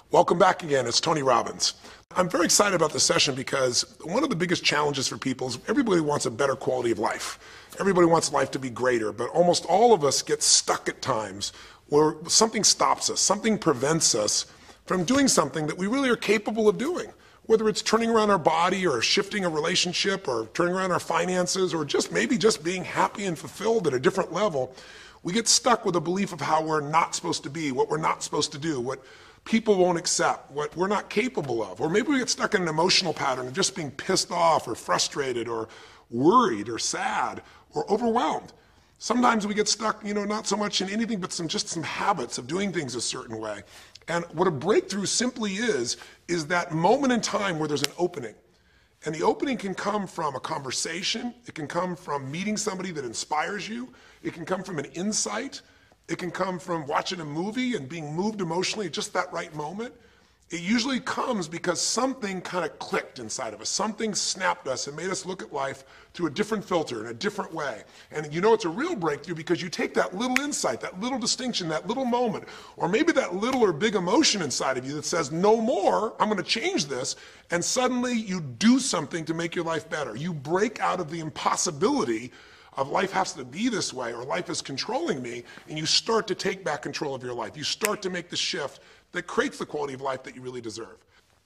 Welcome back again. It's Tony Robbins. I'm very excited about this session because one of the biggest challenges for people is everybody wants a better quality of life. Everybody wants life to be greater, but almost all of us get stuck at times where something stops us, something prevents us from doing something that we really are capable of doing. Whether it's turning around our body or shifting a relationship or turning around our finances or maybe just being happy and fulfilled at a different level, we get stuck with a belief of how we're not supposed to be, what we're not supposed to do, what people won't accept, what we're not capable of. Or maybe we get stuck in an emotional pattern of just being pissed off or frustrated or worried or sad or overwhelmed. Sometimes we get stuck, not so much in anything but some habits of doing things a certain way. And what a breakthrough simply is that moment in time where there's an opening. And the opening can come from a conversation, it can come from meeting somebody that inspires you, it can come from an insight, it can come from watching a movie and being moved emotionally at just that right moment. It usually comes because something kind of clicked inside of us. Something snapped us and made us look at life through a different filter, in a different way. And it's a real breakthrough because you take that little insight, that little distinction, that little moment, or maybe that little or big emotion inside of you that says, no more, I'm going to change this, and suddenly you do something to make your life better. You break out of the impossibility of life has to be this way or life is controlling me, and you start to take back control of your life. You start to make the shift that creates the quality of life that you really deserve.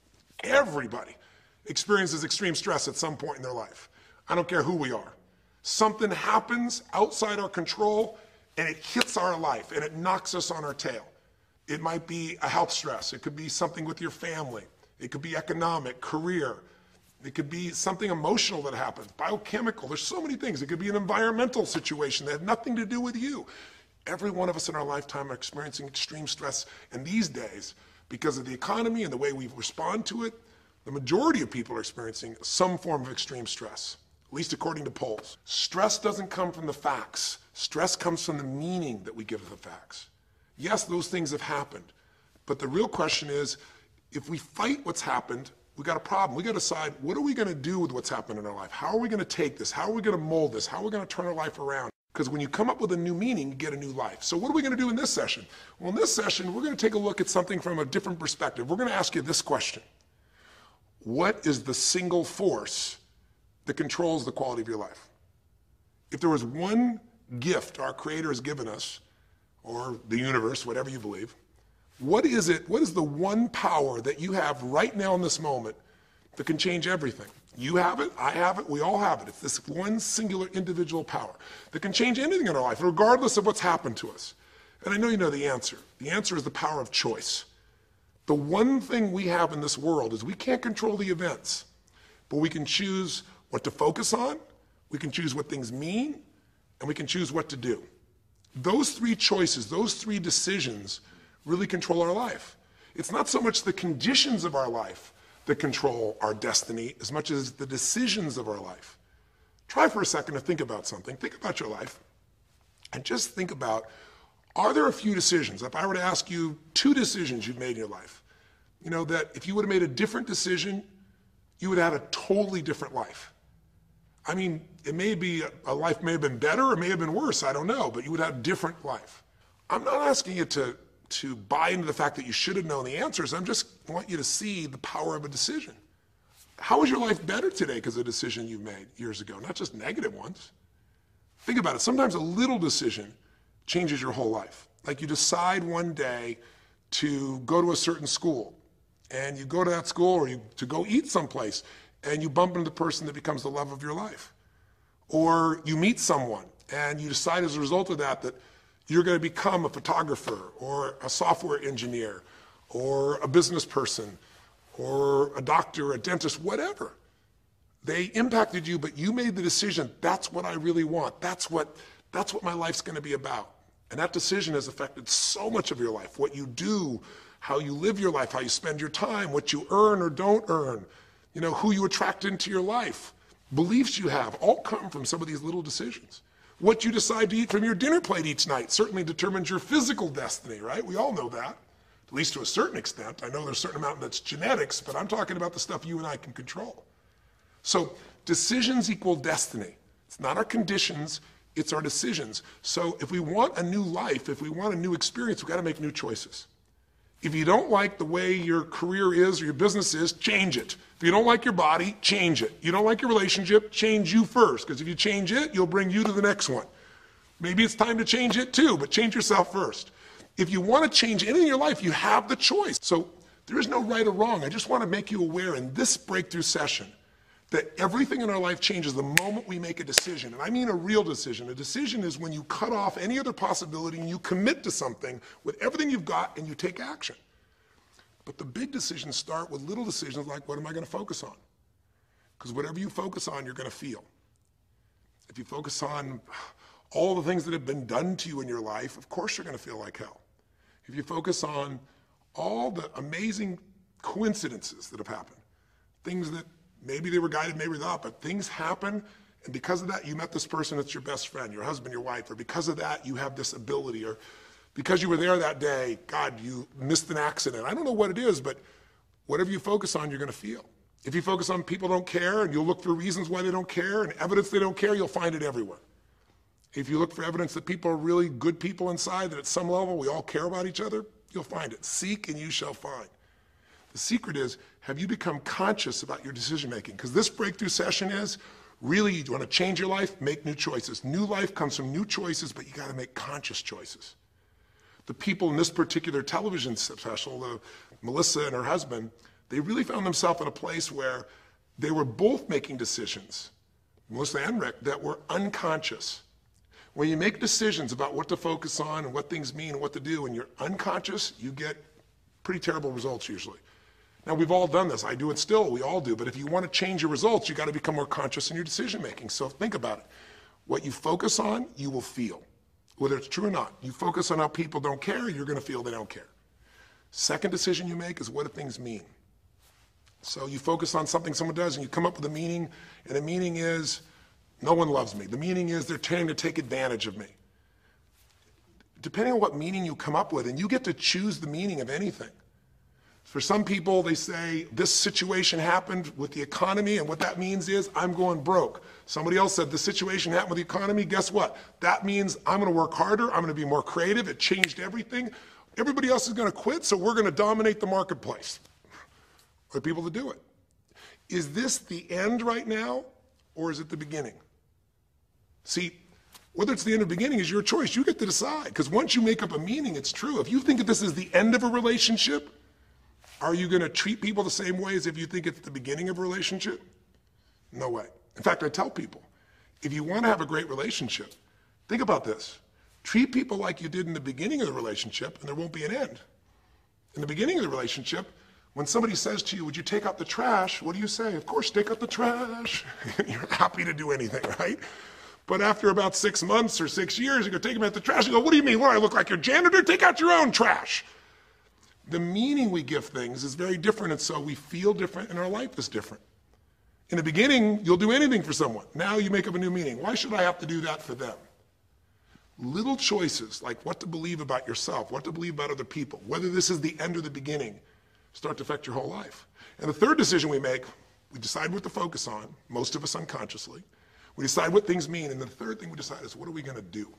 Everybody experiences extreme stress at some point in their life. I don't care who we are. Something happens outside our control and it hits our life and it knocks us on our tail. It might be a health stress. It could be something with your family. It could be economic, career. It could be something emotional that happens, biochemical. There's so many things. It could be an environmental situation that had nothing to do with you. Every one of us in our lifetime are experiencing extreme stress, and these days, because of the economy and the way we respond to it, the majority of people are experiencing some form of extreme stress, at least according to polls. Stress doesn't come from the facts. Stress comes from the meaning that we give to the facts. Yes, those things have happened, but the real question is, if we fight what's happened, we got a problem. We got to decide, what are we going to do with what's happened in our life? How are we going to take this? How are we going to mold this? How are we going to turn our life around? Because when you come up with a new meaning, you get a new life. So what are we going to do in this session? Well, in this session, we're going to take a look at something from a different perspective. We're going to ask you this question. What is the single force that controls the quality of your life? If there was one gift our Creator has given us, or the universe, whatever you believe, what is it? What is the one power that you have right now in this moment that can change everything? You have it, I have it, we all have it. It's this one singular individual power that can change anything in our life, regardless of what's happened to us. And I know you know the answer. The answer is the power of choice. The one thing we have in this world is we can't control the events, but we can choose what to focus on, we can choose what things mean, and we can choose what to do. Those three choices, those three decisions really control our life. It's not so much the conditions of our life that control our destiny as much as the decisions of our life. Try for a second to think about something. Think about your life and just think about, are there a few decisions? If I were to ask you 2 decisions you've made in your life, that if you would have made a different decision, you would have had a totally different life. I mean, it may be, a life may have been better or may have been worse, I don't know, but you would have a different life. I'm not asking you to buy into the fact that you should have known the answers. I just want you to see the power of a decision. How is your life better today because of a decision you made years ago, not just negative ones? Think about it. Sometimes a little decision changes your whole life. Like you decide one day to go to a certain school, and you go to that school or to go eat someplace, and you bump into the person that becomes the love of your life. Or you meet someone, and you decide as a result of that you're going to become a photographer or a software engineer or a business person or a doctor, a dentist, whatever. They impacted you, but you made the decision, that's what I really want. That's what my life's going to be about. And that decision has affected so much of your life. What you do, how you live your life, how you spend your time, what you earn or don't earn, who you attract into your life, beliefs you have, all come from some of these little decisions. What you decide to eat from your dinner plate each night certainly determines your physical destiny, right? We all know that, at least to a certain extent. I know there's a certain amount that's genetics, but I'm talking about the stuff you and I can control. So decisions equal destiny. It's not our conditions, it's our decisions. So if we want a new life, if we want a new experience, we've got to make new choices. If you don't like the way your career is or your business is, change it. If you don't like your body, change it. You don't like your relationship, change you first, because if you change it, you'll bring you to the next one. Maybe it's time to change it too, but change yourself first. If you want to change anything in your life, you have the choice. So there is no right or wrong. I just want to make you aware in this breakthrough session that everything in our life changes the moment we make a decision. And I mean a real decision. A decision is when you cut off any other possibility and you commit to something with everything you've got and you take action. But the big decisions start with little decisions like, what am I going to focus on? Because whatever you focus on, you're going to feel. If you focus on all the things that have been done to you in your life, of course you're going to feel like hell. If you focus on all the amazing coincidences that have happened, things that maybe they were guided, maybe not, but things happen, and because of that, you met this person that's your best friend, your husband, your wife, or because of that, you have this ability, or because you were there that day, God, you missed an accident. I don't know what it is, but whatever you focus on, you're going to feel. If you focus on people don't care, and you'll look for reasons why they don't care, and evidence they don't care, you'll find it everywhere. If you look for evidence that people are really good people inside, that at some level we all care about each other, you'll find it. Seek and you shall find. The secret is, have you become conscious about your decision making? Because this breakthrough session is, really, you want to change your life, make new choices. New life comes from new choices, but you got to make conscious choices. The people in this particular television special, Melissa and her husband, they really found themselves in a place where they were both making decisions, Melissa and Rick, that were unconscious. When you make decisions about what to focus on and what things mean and what to do, and you're unconscious, you get pretty terrible results usually. Now, we've all done this. I do it still. We all do. But if you want to change your results, you got to become more conscious in your decision making. So think about it. What you focus on, you will feel. Whether it's true or not. You focus on how people don't care, you're going to feel they don't care. Second decision you make is, what do things mean? So you focus on something someone does and you come up with a meaning, and the meaning is, no one loves me. The meaning is, they're trying to take advantage of me. Depending on what meaning you come up with, and you get to choose the meaning of anything. For some people, they say, this situation happened with the economy, and what that means is, I'm going broke. Somebody else said, the situation happened with the economy, guess what? That means I'm going to work harder, I'm going to be more creative, it changed everything. Everybody else is going to quit, so we're going to dominate the marketplace. For people to do it. Is this the end right now, or is it the beginning? See, whether it's the end or beginning is your choice. You get to decide, because once you make up a meaning, it's true. If you think that this is the end of a relationship, are you going to treat people the same way as if you think it's the beginning of a relationship? No way. In fact, I tell people, if you want to have a great relationship, think about this. Treat people like you did in the beginning of the relationship, and there won't be an end. In the beginning of the relationship, when somebody says to you, would you take out the trash? What do you say? Of course, take out the trash. You're happy to do anything, right? But after about 6 months or 6 years, you go take them out the trash. You go, what do you mean? What, I look like your janitor? Take out your own trash. The meaning we give things is very different, and so we feel different, and our life is different. In the beginning, you'll do anything for someone. Now you make up a new meaning. Why should I have to do that for them? Little choices, like what to believe about yourself, what to believe about other people, whether this is the end or the beginning, start to affect your whole life. And the third decision we make, we decide what to focus on, most of us unconsciously. We decide what things mean, and the third thing we decide is, what are we going to do?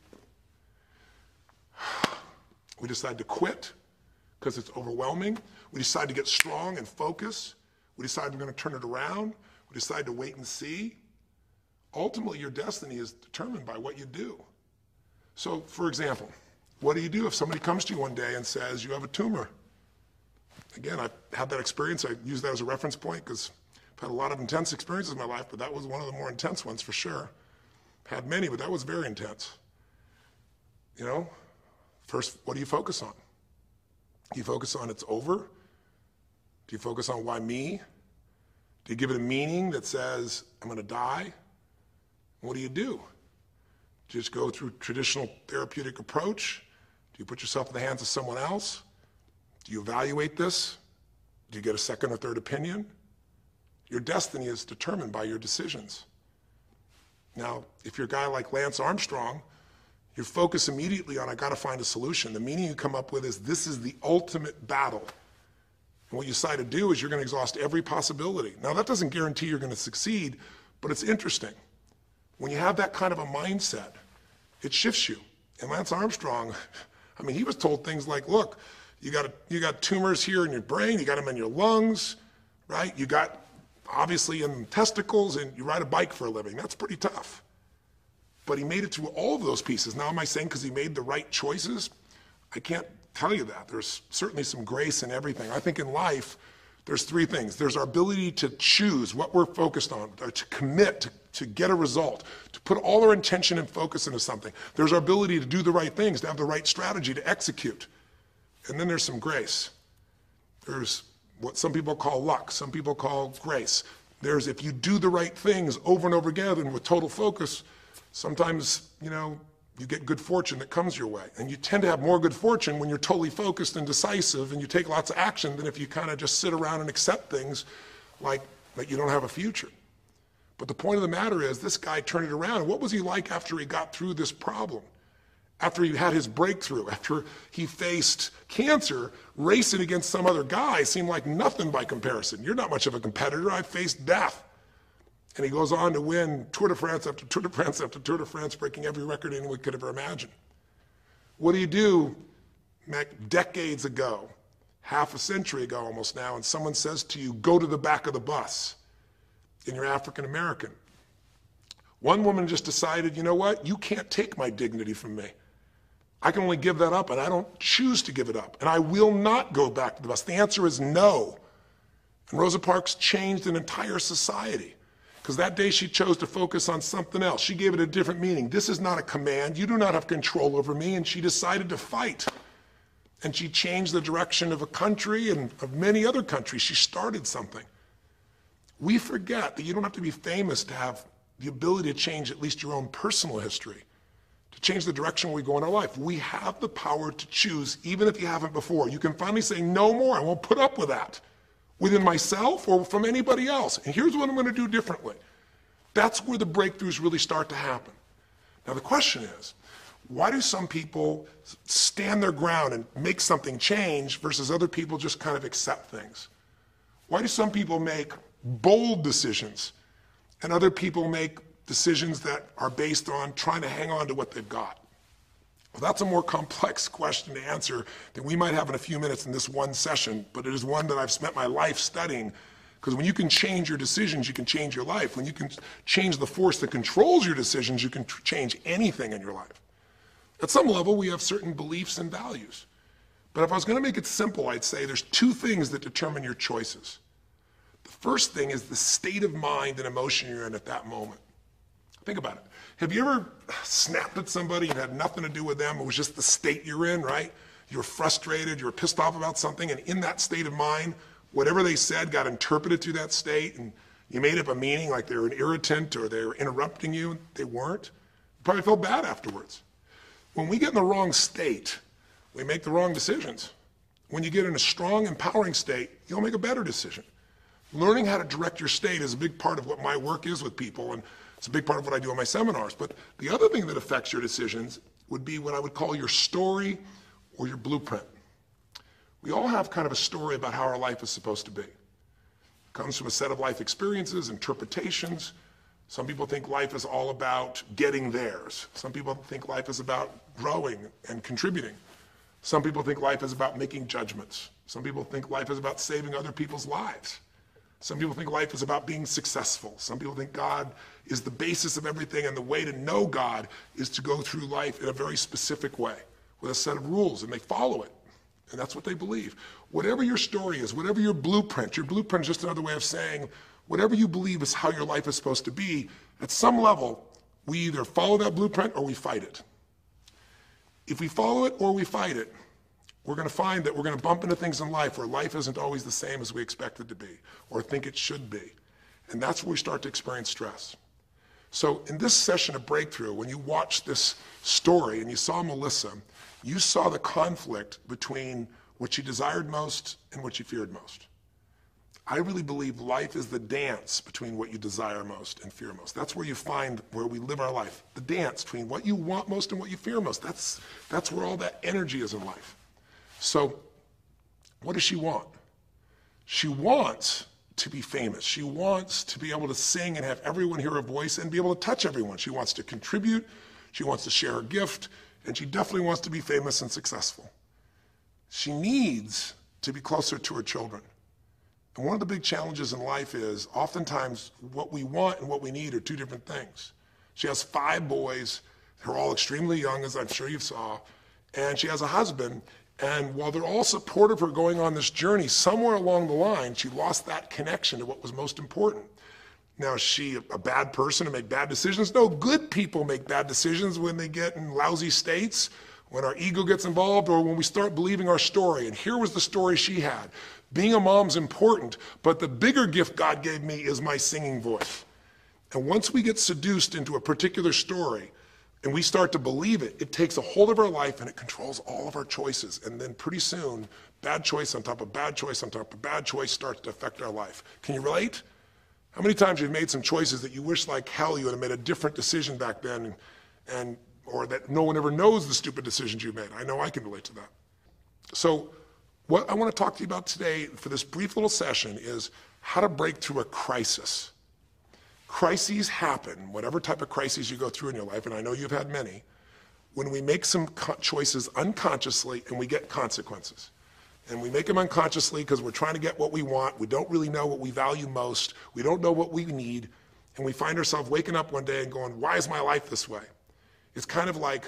We decide to quit because it's overwhelming. We decide to get strong and focus. We decide we're going to turn it around. We decide to wait and see. Ultimately, your destiny is determined by what you do. So, for example, what do you do if somebody comes to you one day and says, you have a tumor? Again, I've had that experience. I use that as a reference point because I've had a lot of intense experiences in my life, but that was one of the more intense ones for sure. Had many, but that was very intense. You know, first, what do you focus on? Do you focus on it's over? Do you focus on why me? Do you give it a meaning that says, I'm going to die? What do? Do you just go through traditional therapeutic approach? Do you put yourself in the hands of someone else? Do you evaluate this? Do you get a second or third opinion? Your destiny is determined by your decisions. Now, if you're a guy like Lance Armstrong, you focus immediately on, I got to find a solution. The meaning you come up with is, this is the ultimate battle. And what you decide to do is you're going to exhaust every possibility. Now, that doesn't guarantee you're going to succeed, but it's interesting. When you have that kind of a mindset, it shifts you. And Lance Armstrong, I mean, he was told things like, look, You got tumors here in your brain, you got them in your lungs, right? You got obviously in testicles, and you ride a bike for a living. That's pretty tough. But he made it through all of those pieces. Now, am I saying because he made the right choices? I can't tell you that. There's certainly some grace in everything. I think in life, there's three things. There's our ability to choose what we're focused on, or to commit, to get a result, to put all our intention and focus into something. There's our ability to do the right things, to have the right strategy, to execute. And then there's some grace. There's what some people call luck, some people call grace. There's if you do the right things over and over again and with total focus, sometimes, you get good fortune that comes your way. And you tend to have more good fortune when you're totally focused and decisive and you take lots of action than if you kind of just sit around and accept things like that you don't have a future. But the point of the matter is this guy turned it around. What was he like after he got through this problem? After he had his breakthrough, after he faced cancer, racing against some other guy seemed like nothing by comparison. You're not much of a competitor. I faced death. And he goes on to win Tour de France after Tour de France after Tour de France, breaking every record anyone could ever imagine. What do you do decades ago, half a century ago almost now, and someone says to you, go to the back of the bus, and you're African American? One woman just decided, you know what, you can't take my dignity from me. I can only give that up, and I don't choose to give it up, and I will not go back to the bus. The answer is no. And Rosa Parks changed an entire society because that day she chose to focus on something else. She gave it a different meaning. This is not a command. You do not have control over me, and she decided to fight. And she changed the direction of a country and of many other countries. She started something. We forget that you don't have to be famous to have the ability to change at least your own personal history, to change the direction we go in our life. We have the power to choose, even if you haven't before. You can finally say, no more, I won't put up with that, within myself or from anybody else. And here's what I'm going to do differently. That's where the breakthroughs really start to happen. Now the question is, why do some people stand their ground and make something change versus other people just kind of accept things? Why do some people make bold decisions and other people make decisions that are based on trying to hang on to what they've got? Well, that's a more complex question to answer than we might have in a few minutes in this one session, but it is one that I've spent my life studying, because when you can change your decisions, you can change your life. When you can change the force that controls your decisions, you can change anything in your life. At some level, we have certain beliefs and values. But if I was going to make it simple, I'd say there's two things that determine your choices. The first thing is the state of mind and emotion you're in at that moment. Think about it. Have you ever snapped at somebody and had nothing to do with them? It was just the state you're in, right? You're frustrated, you're pissed off about something, and in that state of mind, whatever they said got interpreted through that state, and you made up a meaning like they were an irritant or they were interrupting you. They weren't. You probably felt bad afterwards. When we get in the wrong state, we make the wrong decisions. When you get in a strong, empowering state, you'll make a better decision. Learning how to direct your state is a big part of what my work is with people, and it's a big part of what I do in my seminars. But the other thing that affects your decisions would be what I would call your story or your blueprint. We all have kind of a story about how our life is supposed to be. It comes from a set of life experiences, interpretations. Some people think life is all about getting theirs. Some people think life is about growing and contributing. Some people think life is about making judgments. Some people think life is about saving other people's lives. Some people think life is about being successful. Some people think God is the basis of everything, and the way to know God is to go through life in a very specific way with a set of rules, and they follow it. And that's what they believe. Whatever your story is, whatever your blueprint is just another way of saying whatever you believe is how your life is supposed to be, at some level, we either follow that blueprint or we fight it. If we follow it or we fight it, we're going to find that we're going to bump into things in life where life isn't always the same as we expect it to be or think it should be. And that's where we start to experience stress. So in this session of Breakthrough, when you watched this story and you saw Melissa, you saw the conflict between what she desired most and what she feared most. I really believe life is the dance between what you desire most and fear most. That's where you find where we live our life, the dance between what you want most and what you fear most. That's where all that energy is in life. So what does she want? She wants to be famous. She wants to be able to sing and have everyone hear her voice and be able to touch everyone. She wants to contribute. She wants to share her gift. And she definitely wants to be famous and successful. She needs to be closer to her children. And one of the big challenges in life is oftentimes what we want and what we need are two different things. She has 5 boys. They're all extremely young, as I'm sure you saw. And she has a husband. And while they're all supportive of her going on this journey, somewhere along the line, she lost that connection to what was most important. Now, is she a bad person to make bad decisions? No, good people make bad decisions when they get in lousy states, when our ego gets involved, or when we start believing our story. And here was the story she had. Being a mom's important, but the bigger gift God gave me is my singing voice. And once we get seduced into a particular story, and we start to believe it, it takes a hold of our life and it controls all of our choices. And then pretty soon, bad choice on top of bad choice on top of bad choice starts to affect our life. Can you relate? How many times you've made some choices that you wish like hell you would have made a different decision back then, or that no one ever knows the stupid decisions you made? I know I can relate to that. So what I want to talk to you about today for this brief little session is how to break through a crisis. Crises happen, whatever type of crises you go through in your life, and I know you've had many, when we make some choices unconsciously and we get consequences. And we make them unconsciously because we're trying to get what we want. We don't really know what we value most. We don't know what we need. And we find ourselves waking up one day and going, why is my life this way? It's kind of like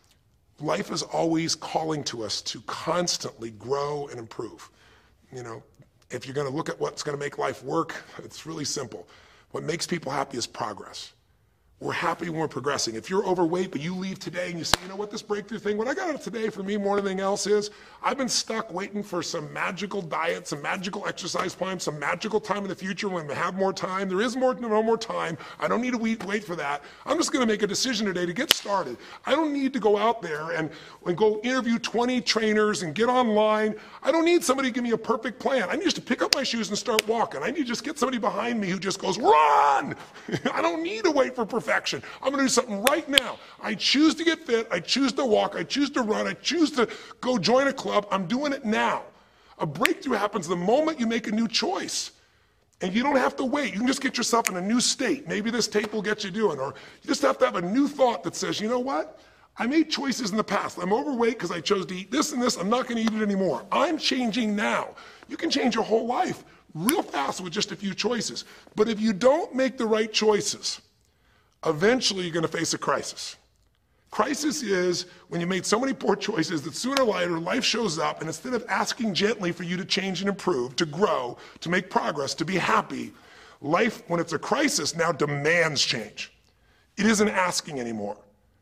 life is always calling to us to constantly grow and improve. You know, if you're going to look at what's going to make life work, it's really simple. What makes people happy is progress. We're happy when we're progressing. If you're overweight, but you leave today and you say, you know what, this breakthrough thing, what I got out of today for me more than anything else is, I've been stuck waiting for some magical diet, some magical exercise plan, some magical time in the future when we have more time. There is no more time. I don't need to wait for that. I'm just going to make a decision today to get started. I don't need to go out there and go interview 20 trainers and get online. I don't need somebody to give me a perfect plan. I need just to pick up my shoes and start walking. I need to just get somebody behind me who just goes, run! I don't need to wait for perfection. I'm going to do something right now. I choose to get fit. I choose to walk. I choose to run. I choose to go join a club. I'm doing it now. A breakthrough happens the moment you make a new choice. And you don't have to wait. You can just get yourself in a new state. Maybe this tape will get you doing. Or you just have to have a new thought that says, you know what? I made choices in the past. I'm overweight because I chose to eat this and this. I'm not going to eat it anymore. I'm changing now. You can change your whole life real fast with just a few choices. But if you don't make the right choices, eventually you're going to face a crisis. Crisis is when you made so many poor choices that sooner or later life shows up, and instead of asking gently for you to change and improve, to grow, to make progress, to be happy, life, when it's a crisis, now demands change. It isn't asking anymore.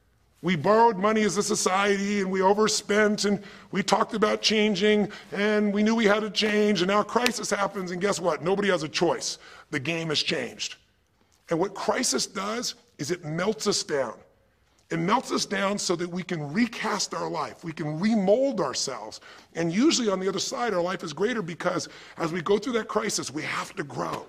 We borrowed money as a society and we overspent and we talked about changing and we knew we had to change, and now a crisis happens and guess what? Nobody has a choice. The game has changed. And what crisis does is it melts us down. It melts us down so that we can recast our life. We can remold ourselves. And usually on the other side, our life is greater because as we go through that crisis, we have to grow.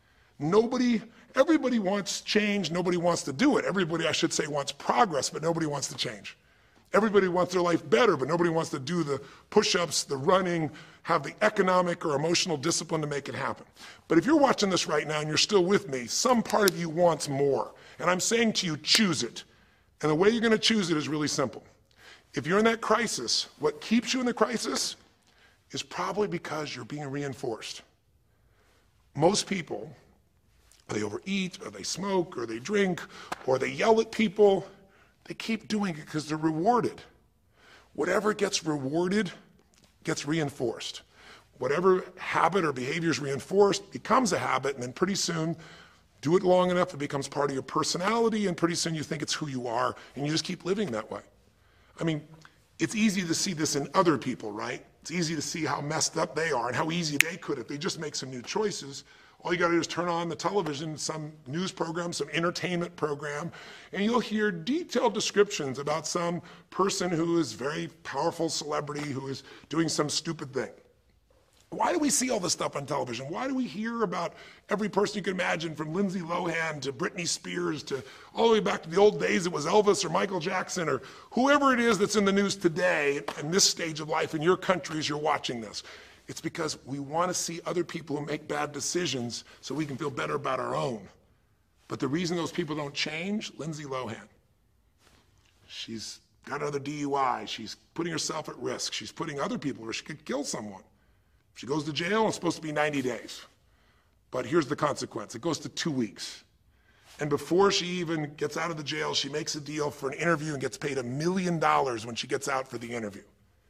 Everybody wants change. Nobody wants to do it. Everybody, I should say, wants progress, but nobody wants to change. Everybody wants their life better, but nobody wants to do the push-ups, the running, have the economic or emotional discipline to make it happen. But if you're watching this right now and you're still with me, some part of you wants more. And I'm saying to you, choose it. And the way you're going to choose it is really simple. If you're in that crisis, what keeps you in the crisis is probably because you're being reinforced. Most people, they overeat, or they smoke, or they drink, or they yell at people. They keep doing it because they're rewarded. Whatever gets rewarded gets reinforced. Whatever habit or behavior is reinforced becomes a habit, and then pretty soon, do it long enough, it becomes part of your personality, and pretty soon you think it's who you are, and you just keep living that way. I mean, it's easy to see this in other people, right? It's easy to see how messed up they are and how easy they could if they just make some new choices. All you got to do is turn on the television, some news program, some entertainment program, and you'll hear detailed descriptions about some person who is a very powerful celebrity who is doing some stupid thing. Why do we see all this stuff on television? Why do we hear about every person you can imagine, from Lindsay Lohan to Britney Spears to all the way back to the old days it was Elvis or Michael Jackson or whoever it is that's in the news today in this stage of life in your country as you're watching this? It's because we want to see other people who make bad decisions so we can feel better about our own. But the reason those people don't change, Lindsay Lohan. She's got another DUI. She's putting herself at risk. She's putting other people where she could kill someone. If she goes to jail, it's supposed to be 90 days. But here's the consequence. It goes to 2 weeks. And before she even gets out of the jail, she makes a deal for an interview and gets paid $1 million when she gets out for the interview.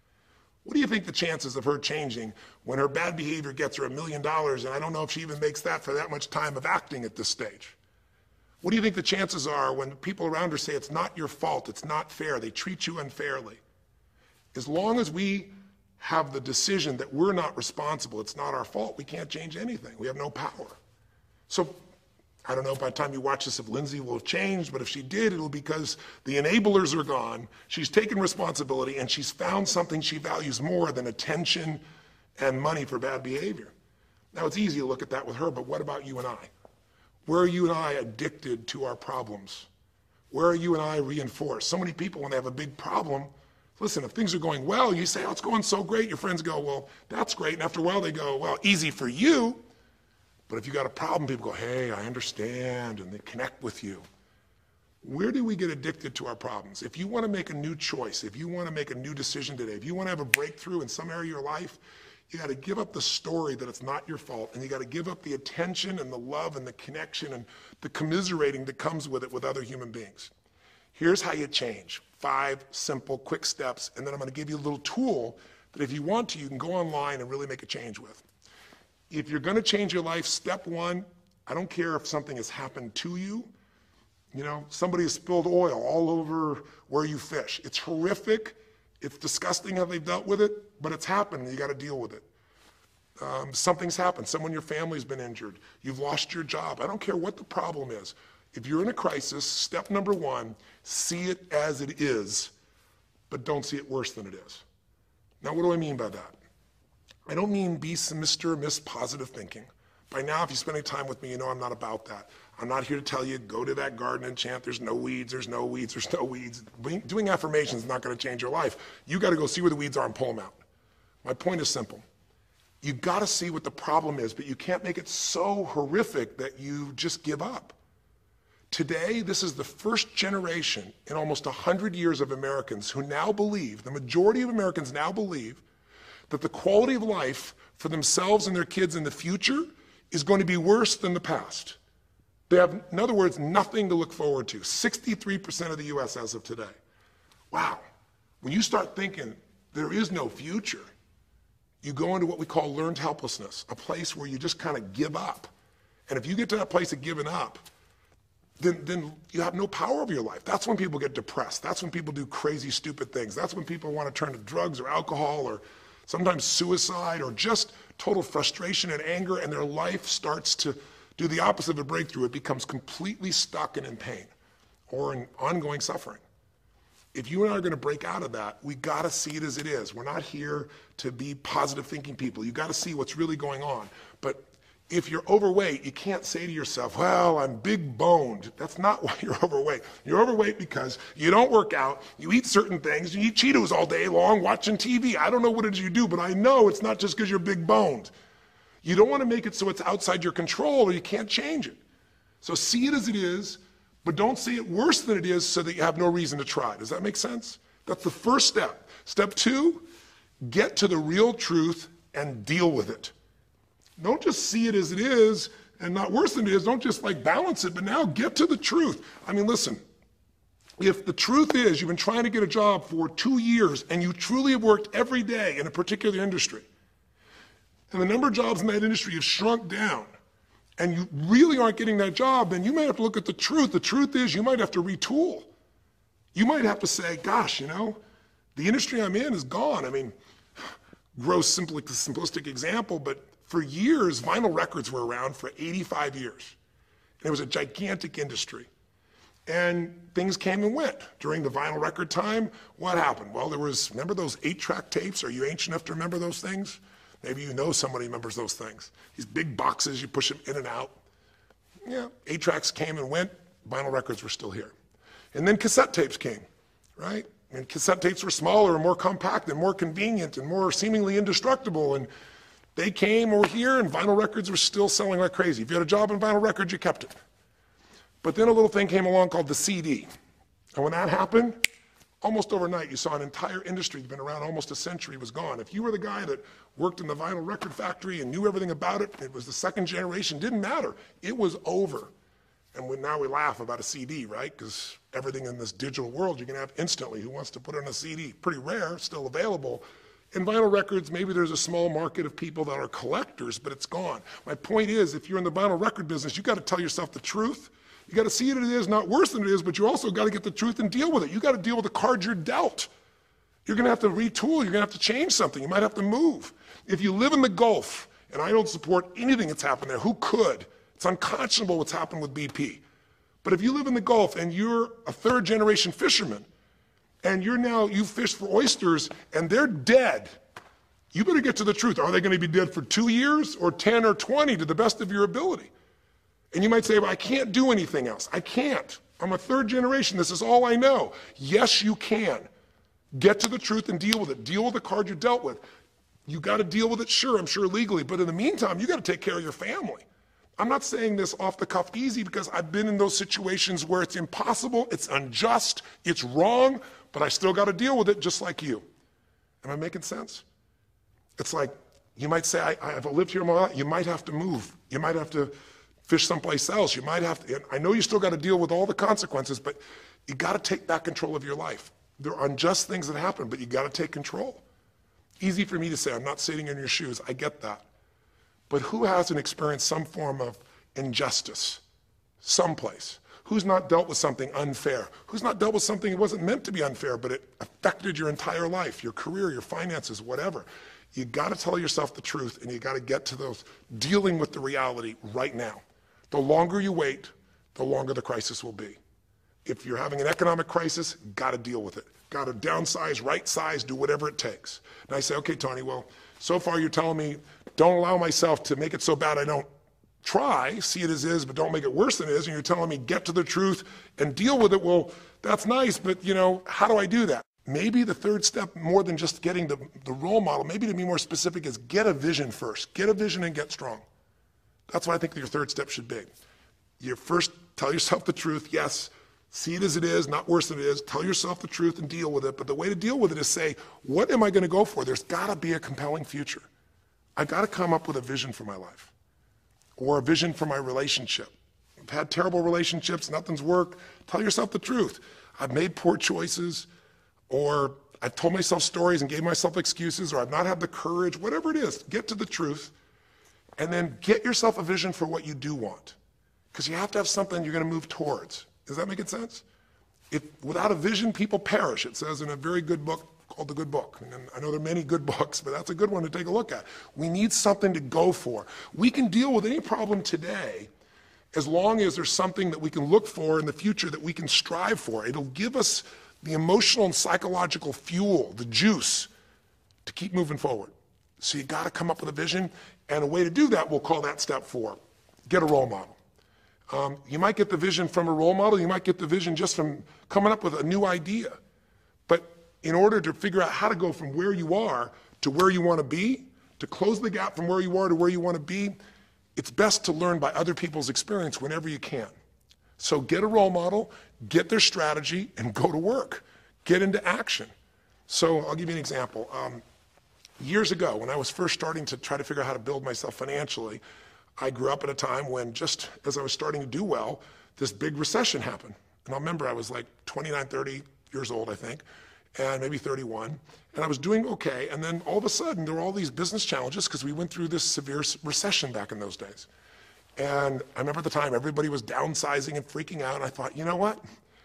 What do you think the chances of her changing when her bad behavior gets her $1 million, and I don't know if she even makes that for that much time of acting at this stage? What do you think the chances are when people around her say it's not your fault, it's not fair, they treat you unfairly? As long as we have the decision that we're not responsible, it's not our fault, we can't change anything. We have no power. So I don't know by the time you watch this if Lindsay will have changed, but if she did, it'll be because the enablers are gone, she's taken responsibility, and she's found something she values more than attention and money for bad behavior. Now, it's easy to look at that with her, but what about you and I? Where are you and I addicted to our problems? Where are you and I reinforced? So many people, when they have a big problem, listen, if things are going well, you say, oh, it's going so great. Your friends go, well, that's great. And after a while, they go, well, easy for you. But if you got a problem, people go, hey, I understand, and they connect with you. Where do we get addicted to our problems? If you want to make a new choice, if you want to make a new decision today, if you want to have a breakthrough in some area of your life, you got to give up the story that it's not your fault, and you got to give up the attention and the love and the connection and the commiserating that comes with it with other human beings. Here's how you change. 5 simple, quick steps, and then I'm going to give you a little tool that if you want to, you can go online and really make a change with. If you're going to change your life, step 1, I don't care if something has happened to you. You know, somebody has spilled oil all over where you fish. It's horrific. It's disgusting how they've dealt with it, but it's happened and you got to deal with it. Something's happened. Someone in your family's been injured. You've lost your job. I don't care what the problem is. If you're in a crisis, step number 1, see it as it is, but don't see it worse than it is. Now, what do I mean by that? I don't mean be Mr. or Miss positive thinking. By now, if you spend any time with me, you know I'm not about that. I'm not here to tell you, go to that garden and chant, there's no weeds, there's no weeds, there's no weeds. Doing affirmations is not going to change your life. You got to go see where the weeds are and pull them out. My point is simple. You got to see what the problem is, but you can't make it so horrific that you just give up. Today, this is the first generation in almost 100 years of Americans who now believe, the majority of Americans now believe, that the quality of life for themselves and their kids in the future is going to be worse than the past. They have, in other words, nothing to look forward to. 63% of the US as of today. Wow. When you start thinking there is no future, you go into what we call learned helplessness, a place where you just kind of give up. And if you get to that place of giving up, then you have no power over your life. That's when people get depressed. That's when people do crazy, stupid things. That's when people want to turn to drugs or alcohol or sometimes suicide or just total frustration and anger, and their life starts to do the opposite of a breakthrough. It becomes completely stuck and in pain or in ongoing suffering. If you and I are going to break out of that, we got to see it as it is. We're not here to be positive thinking people. You got to see what's really going on. But if you're overweight, you can't say to yourself, well, I'm big boned. That's not why you're overweight. You're overweight because you don't work out, you eat certain things, you eat Cheetos all day long watching TV. I don't know what it is you do, but I know it's not just because you're big boned. You don't want to make it so it's outside your control or you can't change it. So see it as it is, but don't see it worse than it is so that you have no reason to try. Does that make sense? That's the first step. Step 2, get to the real truth and deal with it. Don't just see it as it is and not worse than it is. Don't just like balance it, but now get to the truth. I mean, listen, if the truth is you've been trying to get a job for 2 years and you truly have worked every day in a particular industry, and the number of jobs in that industry have shrunk down, and you really aren't getting that job, then you might have to look at the truth. The truth is you might have to retool. You might have to say, gosh, you know, the industry I'm in is gone. I mean, gross, simplistic example, but for years, vinyl records were around for 85 years. And it was a gigantic industry. And things came and went. During the vinyl record time, what happened? Well, there was, remember those 8-track tapes? Are you ancient enough to remember those things? Maybe you know somebody who remembers those things. These big boxes, you push them in and out. Yeah, 8-tracks came and went, vinyl records were still here. And then cassette tapes came, right? And cassette tapes were smaller and more compact and more convenient and more seemingly indestructible. And they came over here and vinyl records were still selling like crazy. If you had a job in vinyl records, you kept it. But then a little thing came along called the CD. And when that happened, Almost overnight, you saw an entire industry that's been around almost a century was gone. If you were the guy that worked in the vinyl record factory and knew everything about it, it was the second generation, didn't matter. It was over. And now we laugh about a CD, right? Because everything in this digital world you can have instantly. Who wants to put it on a CD? Pretty rare, still available. In vinyl records, maybe there's a small market of people that are collectors, but it's gone. My point is, if you're in the vinyl record business, you got to tell yourself the truth. You got to see it as not worse than it is, but you also got to get the truth and deal with it. You got to deal with the cards you're dealt. You're going to have to retool. You're going to have to change something. You might have to move. If you live in the Gulf, and I don't support anything that's happened there, who could? It's unconscionable what's happened with BP. But if you live in the Gulf and you're a third generation fisherman, and you fish for oysters and they're dead, you better get to the truth. Are they going to be dead for 2 years or 10 or 20 to the best of your ability? And you might say, well, I can't do anything else. I can't. I'm a third generation. This is all I know. Yes, you can. Get to the truth and deal with it. Deal with the card you're dealt with. You got to deal with it, sure, I'm sure legally, but in the meantime, you got to take care of your family. I'm not saying this off the cuff easy because I've been in those situations where it's impossible, it's unjust, it's wrong, but I still got to deal with it just like you. Am I making sense? It's like, you might say, I've lived here my life. You might have to move. You might have to fish someplace else. You might have to, I know you still got to deal with all the consequences, but you got to take back control of your life. There are unjust things that happen, but you got to take control. Easy for me to say, I'm not sitting in your shoes. I get that. But who hasn't experienced some form of injustice someplace? Who's not dealt with something unfair? Who's not dealt with something that wasn't meant to be unfair, but it affected your entire life, your career, your finances, whatever? You got to tell yourself the truth, and you got to get to those dealing with the reality right now. The longer you wait, the longer the crisis will be. If you're having an economic crisis, got to deal with it. Got to downsize, right size, do whatever it takes. And I say, okay, Tony, well, so far you're telling me don't allow myself to make it so bad I don't try, see it as is, but don't make it worse than it is. And you're telling me get to the truth and deal with it. Well, that's nice, but how do I do that? Maybe the third step, more than just getting the role model, maybe to be more specific, is get a vision first. Get a vision and get strong. That's what I think your third step should be. You first tell yourself the truth. Yes, see it as it is, not worse than it is. Tell yourself the truth and deal with it. But the way to deal with it is say, what am I going to go for? There's got to be a compelling future. I've got to come up with a vision for my life or a vision for my relationship. I've had terrible relationships, nothing's worked. Tell yourself the truth. I've made poor choices, or I've told myself stories and gave myself excuses, or I've not had the courage, whatever it is. Get to the truth, and then get yourself a vision for what you do want. Because you have to have something you're going to move towards. Does that make sense? Without a vision, people perish. It says in a very good book called The Good Book. And I know there are many good books, but that's a good one to take a look at. We need something to go for. We can deal with any problem today as long as there's something that we can look for in the future that we can strive for. It'll give us the emotional and psychological fuel, the juice, to keep moving forward. So you got to come up with a vision, and a way to do that, we'll call that step 4. Get a role model. You might get the vision from a role model. You might get the vision just from coming up with a new idea. But in order to figure out how to go from where you are to where you want to be, to close the gap from where you are to where you want to be, it's best to learn by other people's experience whenever you can. So get a role model, get their strategy, and go to work. Get into action. So I'll give you an example. Years ago, when I was first starting to try to figure out how to build myself financially, I grew up at a time when, just as I was starting to do well, this big recession happened. And I'll remember I was like 29, 30 years old, I think, and maybe 31. And I was doing okay. And then all of a sudden, there were all these business challenges because we went through this severe recession back in those days. And I remember at the time, everybody was downsizing and freaking out. And I thought, you know what?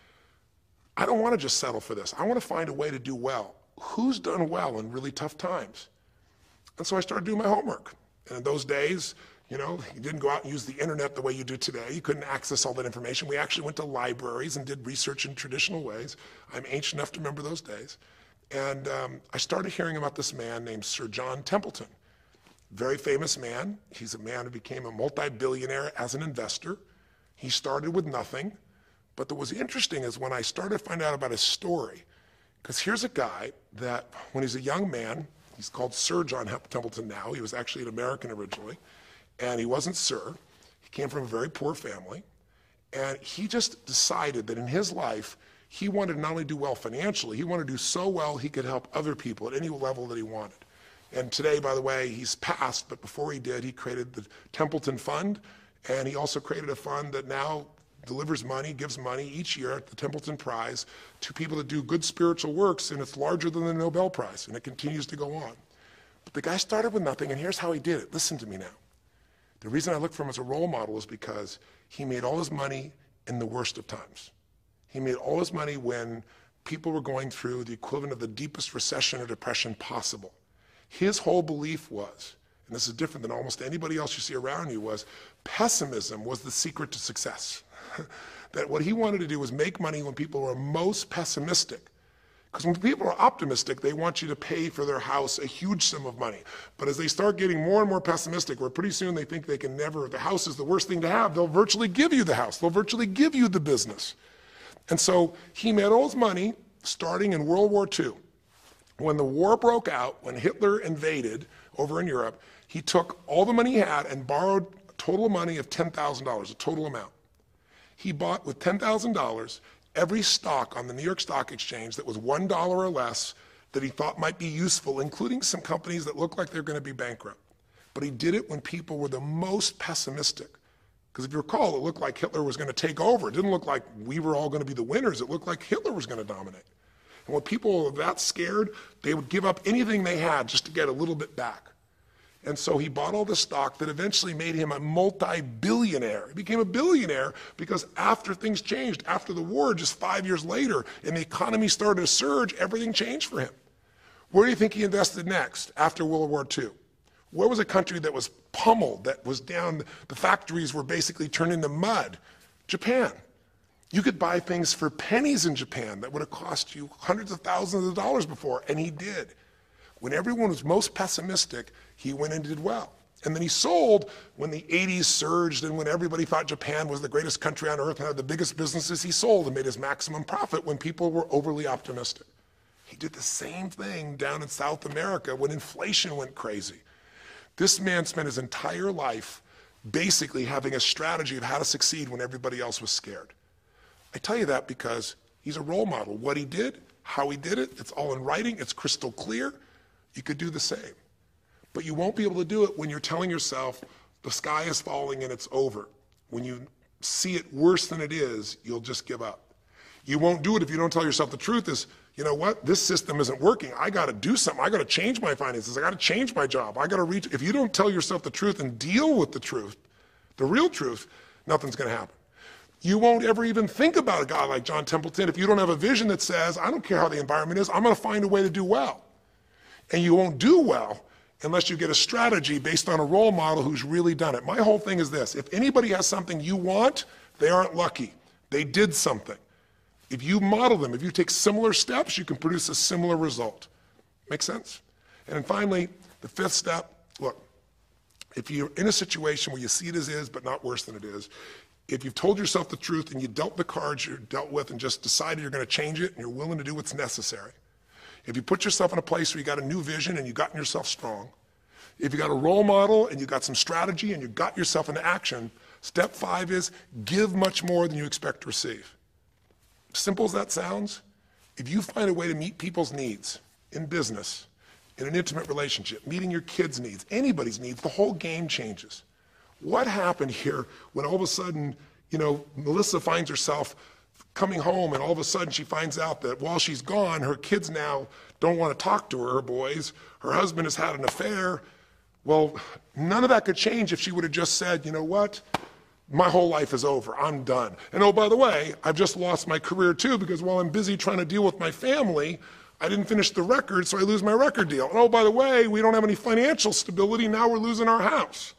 I don't want to just settle for this. I want to find a way to do well. Who's done well in really tough times? And so I started doing my homework. And in those days, you didn't go out and use the internet the way you do today. You couldn't access all that information. We actually went to libraries and did research in traditional ways. I'm ancient enough to remember those days. And I started hearing about this man named Sir John Templeton. Very famous man. He's a man who became a multi-billionaire as an investor. He started with nothing. But what was interesting is when I started to find out about his story, because here's a guy that when he's a young man, he's called Sir John Templeton now. He was actually an American originally. And he wasn't Sir. He came from a very poor family. And he just decided that in his life, He wanted to not only do well financially, he wanted to do so well he could help other people at any level that he wanted. And today, by the way, he's passed, but before he did, he created the Templeton Fund, and he also created a fund that now delivers money, gives money each year at the Templeton Prize to people that do good spiritual works, and it's larger than the Nobel Prize, and it continues to go on. But the guy started with nothing, and here's how he did it. Listen to me now. The reason I look for him as a role model is because he made all his money in the worst of times. He made all his money when people were going through the equivalent of the deepest recession or depression possible. His whole belief was, and this is different than almost anybody else you see around you, was pessimism was the secret to success. That what he wanted to do was make money when people were most pessimistic. Because when people are optimistic, they want you to pay for their house a huge sum of money. But as they start getting more and more pessimistic, where pretty soon they think they can never, the house is the worst thing to have, they'll virtually give you the house. They'll virtually give you the business. And so he made all his money starting in World War II. When the war broke out, when Hitler invaded over in Europe, he took all the money he had and borrowed a total money of $10,000, a total amount. He bought with $10,000 every stock on the New York Stock Exchange that was $1 or less that he thought might be useful, including some companies that looked like they're going to be bankrupt. But he did it when people were the most pessimistic. Because if you recall, it looked like Hitler was going to take over. It didn't look like we were all going to be the winners. It looked like Hitler was going to dominate. And when people were that scared, they would give up anything they had just to get a little bit back. And so he bought all this stock that eventually made him a multi-billionaire. He became a billionaire because after things changed, after the war, just 5 years later, and the economy started to surge, everything changed for him. Where do you think he invested next after World War II? Where was a country that was pummeled, that was down, the factories were basically turned into mud? Japan. You could buy things for pennies in Japan that would have cost you hundreds of thousands of dollars before, and he did. When everyone was most pessimistic, he went and did well. And then he sold when the 80s surged and when everybody thought Japan was the greatest country on earth and had the biggest businesses, he sold and made his maximum profit when people were overly optimistic. He did the same thing down in South America when inflation went crazy. This man spent his entire life basically having a strategy of how to succeed when everybody else was scared. I tell you that because he's a role model. What he did, how he did it, it's all in writing, it's crystal clear. You could do the same. But you won't be able to do it when you're telling yourself the sky is falling and it's over. When you see it worse than it is, you'll just give up. You won't do it if you don't tell yourself the truth is, you know what, this system isn't working. I got to do something. I got to change my finances. I got to change my job. I got to reach. If you don't tell yourself the truth and deal with the truth, the real truth, nothing's going to happen. You won't ever even think about a guy like John Templeton if you don't have a vision that says, I don't care how the environment is, I'm going to find a way to do well. And you won't do well unless you get a strategy based on a role model who's really done it. My whole thing is this. If anybody has something you want, they aren't lucky. They did something. If you model them, if you take similar steps, you can produce a similar result. Make sense? And then finally, the fifth step, look, if you're in a situation where you see it as is, but not worse than it is, if you've told yourself the truth and you dealt the cards you're dealt with and just decided you're going to change it and you're willing to do what's necessary, if you put yourself in a place where you got a new vision and you gotten yourself strong, if you got a role model and you got some strategy and you got yourself into action, step 5 is give much more than you expect to receive. Simple as that sounds, if you find a way to meet people's needs in business, in an intimate relationship, meeting your kids' needs, anybody's needs, the whole game changes. What happened here when all of a sudden, you know, Melissa finds herself coming home and all of a sudden she finds out that while she's gone, her kids now don't want to talk to her boys, her husband has had an affair. Well, none of that could change if she would have just said, you know what, my whole life is over, I'm done. And oh, by the way, I've just lost my career too because while I'm busy trying to deal with my family, I didn't finish the record, so I lose my record deal. And oh, by the way, we don't have any financial stability, now we're losing our house.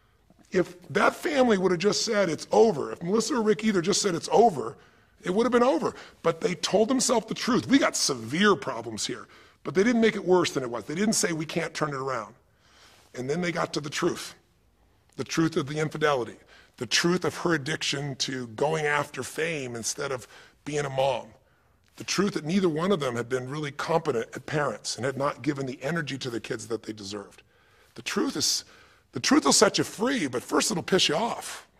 If that family would have just said it's over, if Melissa or Rick either just said it's over, it would have been over. But they told themselves the truth. We got severe problems here, but they didn't make it worse than it was. They didn't say we can't turn it around. And then they got to the truth of the infidelity, the truth of her addiction to going after fame instead of being a mom, the truth that neither one of them had been really competent at parents and had not given the energy to the kids that they deserved. The truth will set you free, but first it'll piss you off.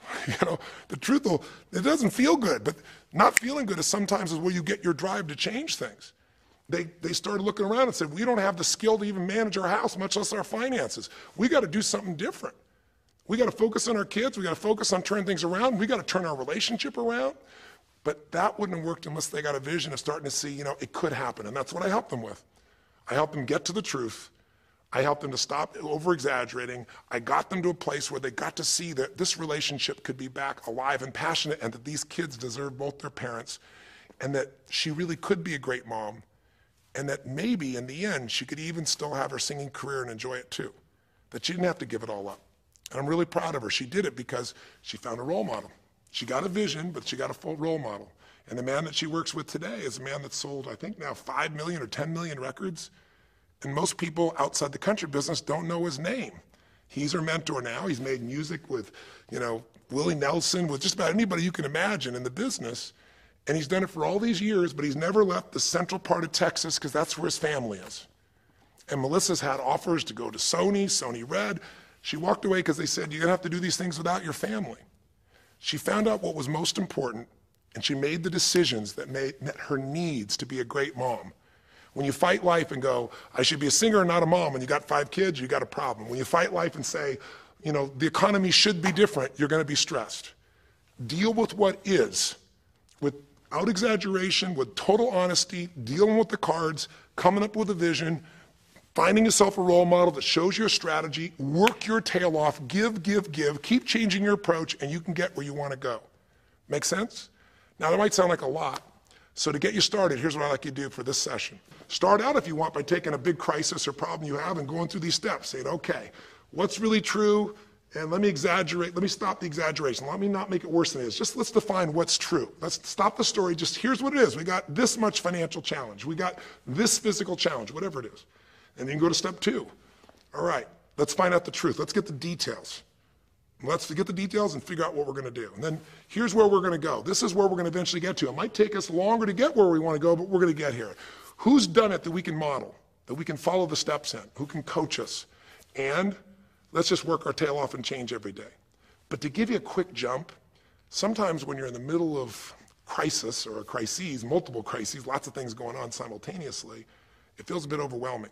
The truth will, it doesn't feel good, but not feeling good is sometimes where you get your drive to change things. They started looking around and said, we don't have the skill to even manage our house, much less our finances. We got to do something different. We got to focus on our kids. We got to focus on turning things around. We got to turn our relationship around. But that wouldn't have worked unless they got a vision of starting to see, it could happen. And that's what I helped them with. I helped them get to the truth. I helped them to stop over-exaggerating. I got them to a place where they got to see that this relationship could be back alive and passionate, and that these kids deserve both their parents, and that she really could be a great mom, and that maybe in the end she could even still have her singing career and enjoy it too, that she didn't have to give it all up. And I'm really proud of her. She did it because she found a role model. She got a vision, but she got a full role model. And the man that she works with today is a man that's sold, I think now 5 million or 10 million records. And most people outside the country business don't know his name. He's her mentor now. He's made music with, Willie Nelson, with just about anybody you can imagine in the business. And he's done it for all these years, but he's never left the central part of Texas because that's where his family is. And Melissa's had offers to go to Sony Red. She walked away because they said, you're gonna have to do these things without your family. She found out what was most important, and she made the decisions that met her needs to be a great mom. When you fight life and go, I should be a singer and not a mom, and you got 5 kids, you got a problem. When you fight life and say, the economy should be different, you're gonna be stressed. Deal with what is, without exaggeration, with total honesty, dealing with the cards, coming up with a vision, finding yourself a role model that shows your strategy, work your tail off, give, keep changing your approach, and you can get where you wanna go. Make sense? Now that might sound like a lot. So to get you started, here's what I'd like you to do for this session. Start out, if you want, by taking a big crisis or problem you have and going through these steps, saying, okay, what's really true? And let me exaggerate, let me stop the exaggeration. Let me not make it worse than it is. Just let's define what's true. Let's stop the story, just here's what it is. We got this much financial challenge. We got this physical challenge, whatever it is. And then go to step 2. All right, let's find out the truth. Let's get the details. Let's get the details and figure out what we're gonna do. And then here's where we're gonna go. This is where we're gonna eventually get to. It might take us longer to get where we wanna go, but we're gonna get here. Who's done it that we can model, that we can follow the steps in, who can coach us? And let's just work our tail off and change every day. But to give you a quick jump, sometimes when you're in the middle of crisis or crises, multiple crises, lots of things going on simultaneously, it feels a bit overwhelming.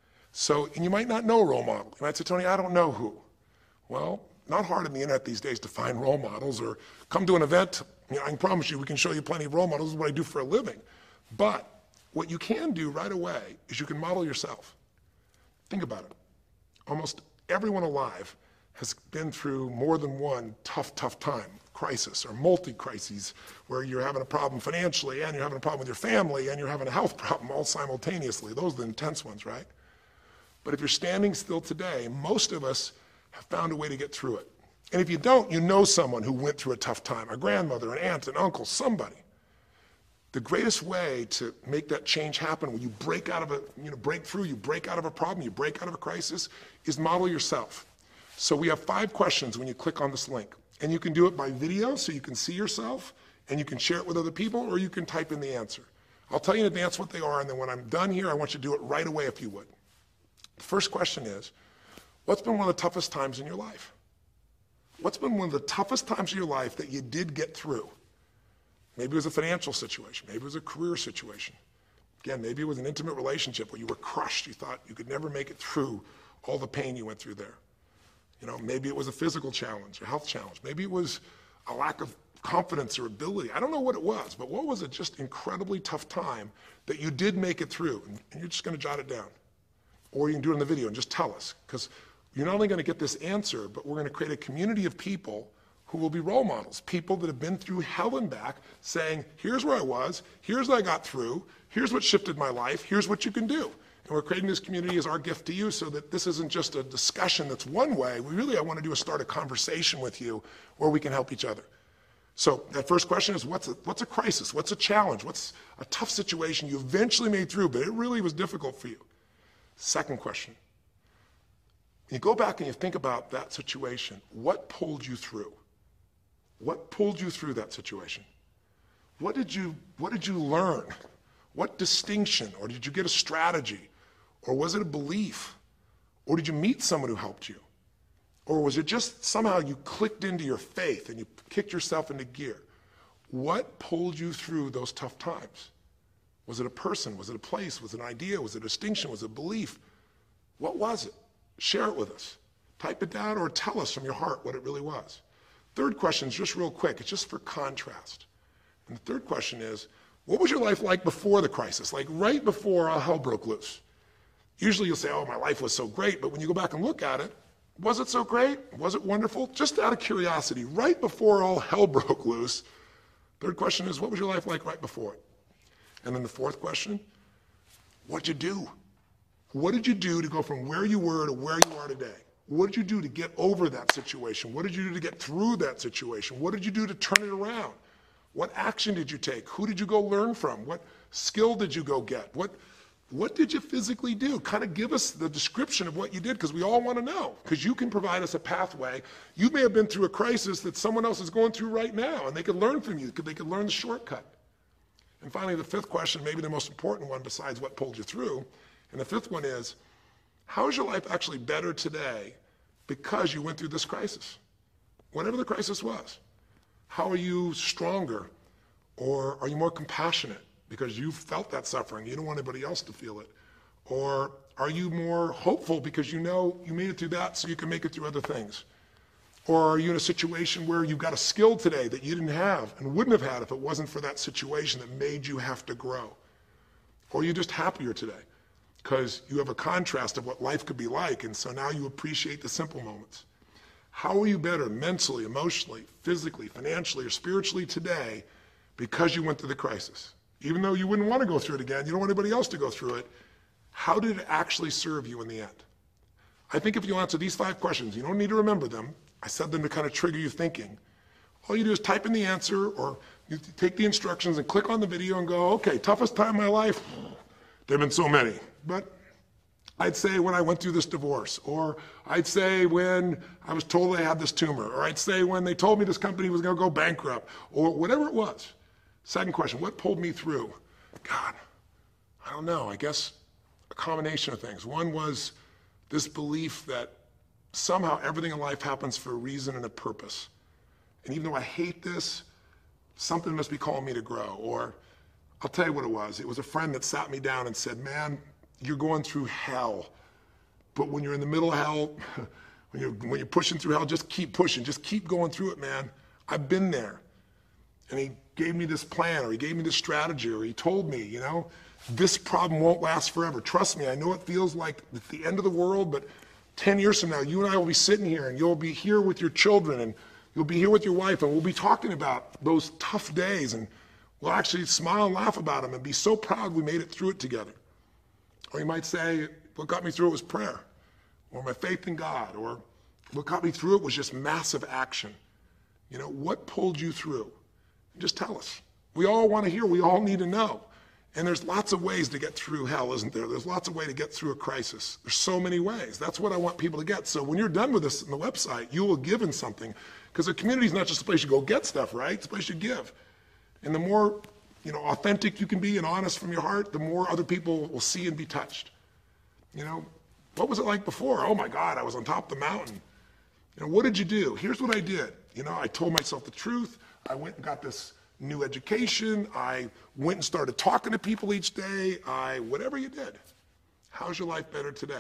So, and you might not know a role model. You might say, Tony, I don't know who. Well, not hard on the internet these days to find role models, or come to an event. I can promise you we can show you plenty of role models. This is what I do for a living. But what you can do right away is you can model yourself. Think about it. Almost everyone alive has been through more than one tough time, crisis or multi-crises, where you're having a problem financially and you're having a problem with your family and you're having a health problem all simultaneously. Those are the intense ones, right? But if you're standing still today, most of us have found a way to get through it. And if you don't, you know someone who went through a tough time, a grandmother, an aunt, an uncle, somebody. The greatest way to make that change happen, when you break out of break through, you break out of a problem, you break out of a crisis, is model yourself. So we have 5 questions when you click on this link. And you can do it by video so you can see yourself and you can share it with other people, or you can type in the answer. I'll tell you in advance what they are, and then when I'm done here, I want you to do it right away if you would. The first question is, what's been one of the toughest times in your life? What's been one of the toughest times in your life that you did get through? Maybe it was a financial situation. Maybe it was a career situation. Again, maybe it was an intimate relationship where you were crushed. You thought you could never make it through all the pain you went through there. Maybe it was a physical challenge, a health challenge. Maybe it was a lack of confidence or ability. I don't know what it was, but what was a just incredibly tough time that you did make it through? And you're just gonna jot it down. Or you can do it in the video and just tell us, because you're not only gonna get this answer, but we're gonna create a community of people who will be role models, people that have been through hell and back, saying, here's where I was, here's what I got through, here's what shifted my life, here's what you can do. And we're creating this community as our gift to you, so that this isn't just a discussion that's one way. I want to do is start a conversation with you where we can help each other. So that first question is, what's a crisis? What's a challenge? What's a tough situation you eventually made through, but it really was difficult for you? Second question, you go back and you think about that situation. What pulled you through? What pulled you through that situation? What did you learn? What distinction? Or did you get a strategy? Or was it a belief? Or did you meet someone who helped you? Or was it just somehow you clicked into your faith and you kicked yourself into gear? What pulled you through those tough times? Was it a person? Was it a place? Was it an idea? Was it a distinction? Was it a belief? What was it? Share it with us. Type it down or tell us from your heart what it really was. Third question is just real quick. It's just for contrast. And the third question is, what was your life like before the crisis? Like right before all hell broke loose? Usually you'll say, oh, my life was so great. But when you go back and look at it, was it so great? Was it wonderful? Just out of curiosity, right before all hell broke loose, third question is, what was your life like right before it? And then the fourth question, what'd you do? What did you do to go from where you were to where you are today? What did you do to get over that situation? What did you do to get through that situation? What did you do to turn it around? What action did you take? Who did you go learn from? What skill did you go get? What did you physically do? Kind of give us the description of what you did, because we all want to know, because you can provide us a pathway. You may have been through a crisis that someone else is going through right now, and they could learn from you. They could learn the shortcut. And finally, the fifth question, maybe the most important one besides what pulled you through, and the fifth one is, how is your life actually better today because you went through this crisis? Whatever the crisis was. How are you stronger? Or are you more compassionate because you felt that suffering? You don't want anybody else to feel it. Or are you more hopeful because you know you made it through that so you can make it through other things? Or are you in a situation where you've got a skill today that you didn't have and wouldn't have had if it wasn't for that situation that made you have to grow? Or are you just happier today because you have a contrast of what life could be like, and so now you appreciate the simple moments? How are you better mentally, emotionally, physically, financially, or spiritually today because you went through the crisis? Even though you wouldn't want to go through it again, you don't want anybody else to go through it, how did it actually serve you in the end? I think if you answer these 5 questions, you don't need to remember them. I said them to kind of trigger you thinking. All you do is type in the answer, or you take the instructions and click on the video and go, okay, toughest time in my life? There have been so many, but I'd say when I went through this divorce, or I'd say when I was told I had this tumor, or I'd say when they told me this company was going to go bankrupt, or whatever it was. Second question, what pulled me through? God, I don't know, I guess a combination of things. One was this belief that somehow everything in life happens for a reason and a purpose. And even though I hate this, something must be calling me to grow. Or I'll tell you what it was. It was a friend that sat me down and said, man, you're going through hell. But when you're in the middle of hell, when you're pushing through hell, just keep pushing. Just keep going through it, man. I've been there. And he gave me this plan, or he gave me this strategy, or he told me, you know, this problem won't last forever. Trust me, I know it feels like it's the end of the world, but 10 years from now, you and I will be sitting here, and you'll be here with your children, and you'll be here with your wife, and we'll be talking about those tough days, and we'll actually smile and laugh about them and be so proud we made it through it together. Or you might say, what got me through it was prayer, or my faith in God, or what got me through it was just massive action. You know, what pulled you through? Just tell us. We all want to hear, we all need to know. And there's lots of ways to get through hell, isn't there? There's lots of ways to get through a crisis. There's so many ways. That's what I want people to get. So when you're done with this on the website, you will give in something. Because a community is not just a place you go get stuff, right? It's a place you give. And the more, you know, authentic you can be and honest from your heart, the more other people will see and be touched. You know, what was it like before? Oh my God, I was on top of the mountain. You know, what did you do? Here's what I did. You know, I told myself the truth. I went and got this new education. I went and started talking to people each day. Whatever you did. How's your life better today?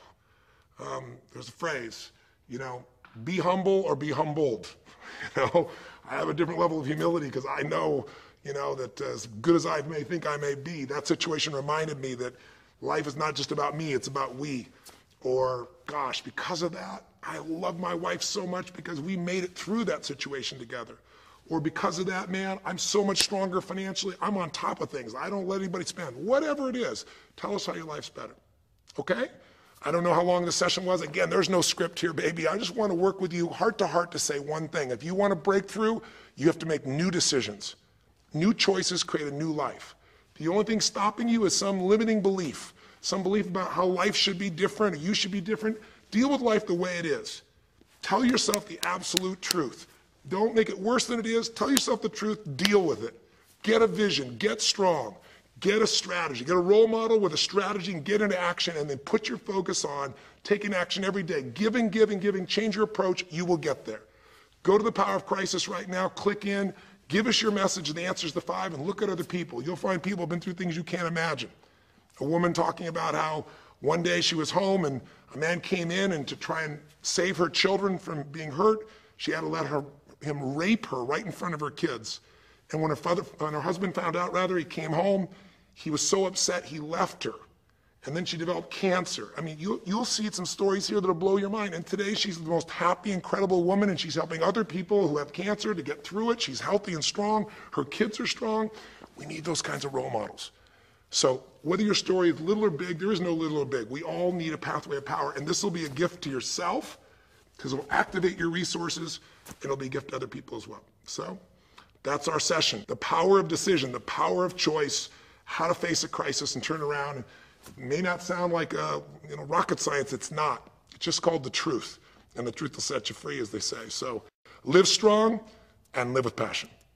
There's a phrase, you know, be humble or be humbled. You know, I have a different level of humility because I know, you know, that as good as I may think I may be, that situation reminded me that life is not just about me, it's about we. Or, gosh, because of that, I love my wife so much because we made it through that situation together. Or because of that, man, I'm so much stronger financially. I'm on top of things. I don't let anybody spend. Whatever it is, tell us how your life's better. Okay? I don't know how long the session was. Again, there's no script here, baby. I just want to work with you heart to heart to say one thing. If you want to break through, you have to make new decisions. New choices create a new life. The only thing stopping you is some limiting belief, some belief about how life should be different or you should be different. Deal with life the way it is. Tell yourself the absolute truth. Don't make it worse than it is. Tell yourself the truth. Deal with it. Get a vision. Get strong. Get a strategy, get a role model with a strategy and get into action, and then put your focus on taking action every day. Giving, giving, giving, change your approach, you will get there. Go to the Power of Crisis right now, click in, give us your message and the answers to 5, and look at other people. You'll find people have been through things you can't imagine. A woman talking about how one day she was home and a man came in, and to try and save her children from being hurt, she had to let him rape her right in front of her kids. And when her husband found out, he came home, he was so upset he left her. And then she developed cancer. I mean, you'll see some stories here that'll blow your mind. And today she's the most happy, incredible woman, and she's helping other people who have cancer to get through it. She's healthy and strong. Her kids are strong. We need those kinds of role models. So whether your story is little or big, there is no little or big. We all need a pathway of power. And this will be a gift to yourself because it will activate your resources. It'll be a gift to other people as well. So that's our session. The power of decision, the power of choice, how to face a crisis and turn around. It may not sound like rocket science. It's not. It's just called the truth. And the truth will set you free, as they say. So live strong and live with passion.